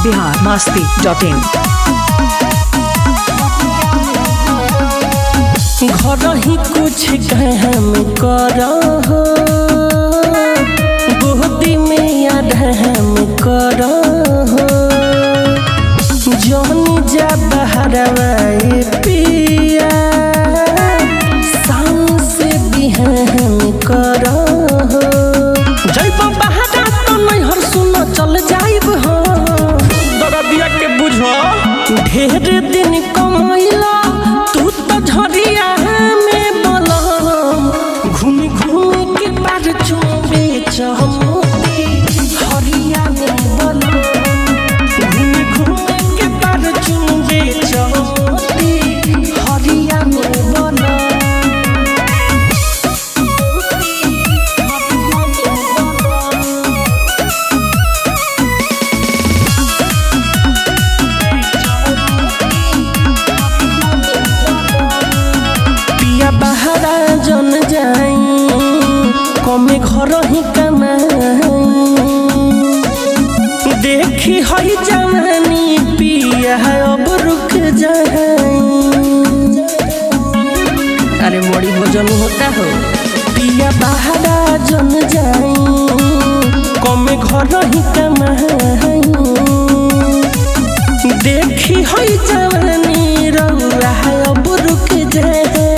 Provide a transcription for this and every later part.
biharmasti.in घर ही कुछ कहम करहो गोदी में यादहम करहो जौनी जा बहरवाए पिया शाम से बिहम करहो जब बहरा तो नहीं हर सुन चल जाइब हो दरदिया के बुझो ढेर दिन कमाइला तू तो झरिया में बलम घूम घूम के पार चुबे चमोती हरिया में बलम घूम घूम के पार चुबे चमोती हरिया में बलम बहरा जन जाई कमे घर ही कमाई देखी हई जवानी पिया अब रुक जाई अरे बड़ी भोजन होता हो पिया बहरा जन जाई कमे घर ही कमाई देखी हई जवानी रउआ अब रुक जाई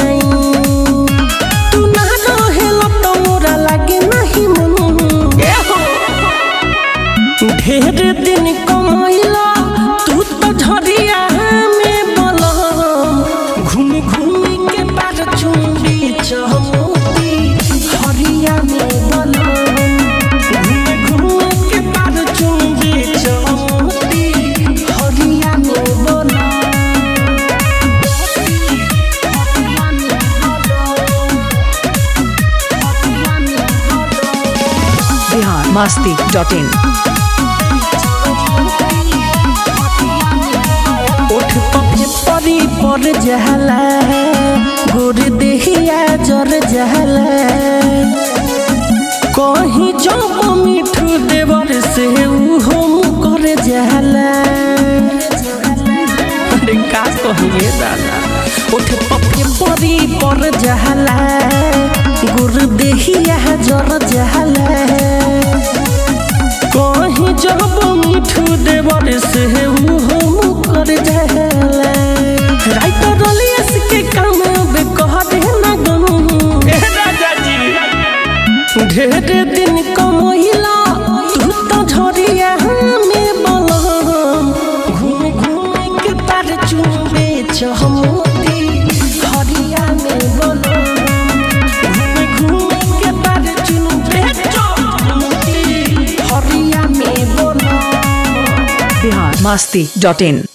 ढेर दिन कमाइला तू तो झरिया में बलम घूम घूम के पार चुंडी चमोती हरिया में बलम घूम घूम के पार चुंडी चमोती हरिया में बलम biharmasti.in परी पर जहला गोर देहिया जर जहला कहीं जब मिठू देवर से उहो कर जहला अरे का कहिए दादा उठ पपे परी पर जहला गोर देहिया जर जहला कहीं जब मिठू देवर से उहो कर जहला राइटर रलियस के काम बे कह दे ना गनु ए राजा जी ढेर दिन कमइला तू तो झरिया में बलम घूम घूम के पार चुबे चमोती हरिया में बलम घूम घूम के पार चुबे चमोती हरिया में बलम biharmasti.in